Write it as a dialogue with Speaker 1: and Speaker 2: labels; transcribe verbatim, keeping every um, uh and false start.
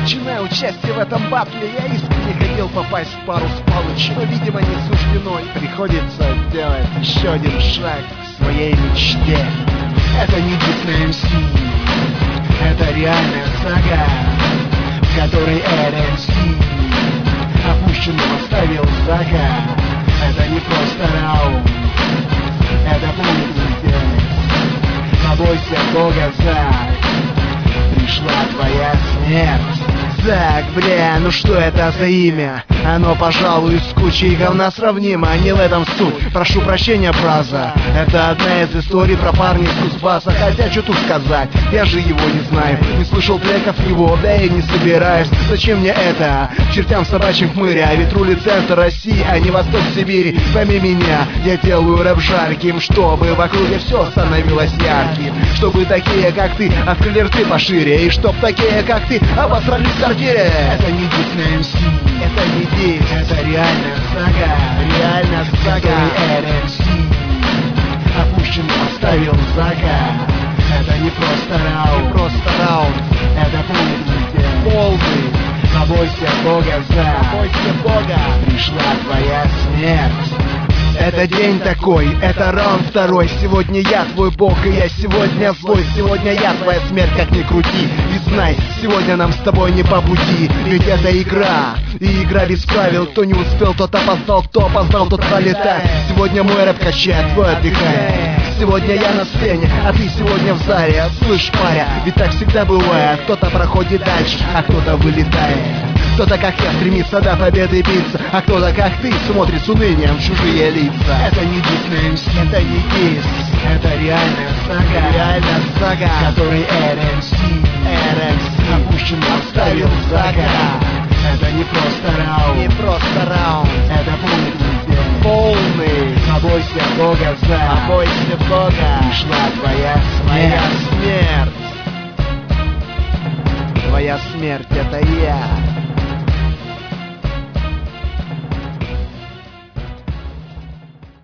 Speaker 1: начиная участие в этом батле, я искренне хотел попасть в пару с Палычем, но, видимо, не суждено, и приходится делать еще один шаг к своей мечте.
Speaker 2: Это не дисс на эм си, это реальная сага, в которой эр эм си опущенным оставил Зака. Это не просто раунд, это будет пиздец. Побойся Бога, Зак, пришла твоя смерть.
Speaker 1: Зак, бля, ну что это за имя? Оно, пожалуй, с кучей говна сравнимо. Не в этом суть, прошу прощения, браза. Это одна из историй про парня из Кузбасса. Хотя, что тут сказать, я же его не знаю. Не слышал треков его, да и не собираюсь. Зачем мне это? Чертям собачьим хмыря. Ведь рулит центр России, а не восток Сибири. Пойми меня, я делаю рэп жарким, чтобы в округе все становилось ярким. Чтобы такие, как ты, открыли рты пошире. И чтоб такие, как ты, обосрались в сортире.
Speaker 2: Это не дисс на эм си,
Speaker 1: это не дисс,
Speaker 2: это реальная сага,
Speaker 1: реальная сага.
Speaker 2: эр эм си опущенным оставил Зака. Это не просто раунд,
Speaker 1: не просто раунд,
Speaker 2: это полный пиздец.
Speaker 1: Полный.
Speaker 2: Побойся Бога, Зак,
Speaker 1: побойся Бога,
Speaker 2: пришла твоя смерть.
Speaker 1: Это день такой, это раунд второй. Сегодня я твой бог, и я сегодня злой. Сегодня я твоя смерть, как ни крути. И знай, сегодня нам с тобой не по пути. Ведь это игра, и игра без правил. Кто не успел, тот опоздал, кто опоздал, тот пролетает. Сегодня мой рэп качает, твой отдыхает. Сегодня я на сцене, а ты сегодня в зале. Слышь, паря, ведь так всегда бывает. Кто-то проходит дальше, а кто-то вылетает. Кто-то, как я, стремится до победы биться, а кто-то, как ты, смотрит с унынием в чужие лица.
Speaker 2: Это не дисс на эм си,
Speaker 1: это не дисс,
Speaker 2: это реальная сага,
Speaker 1: реальная сага,
Speaker 2: в которой эр эм си,
Speaker 1: эр эм си
Speaker 2: опущенным оставил Зака. Это не просто раунд,
Speaker 1: не просто раунд,
Speaker 2: это полный пиздец.
Speaker 1: Полный.
Speaker 2: Побойся Бога, Зак,
Speaker 1: побойся Бога,
Speaker 2: пришла твоя
Speaker 1: моя
Speaker 2: смерть.
Speaker 1: смерть. Твоя смерть — это я.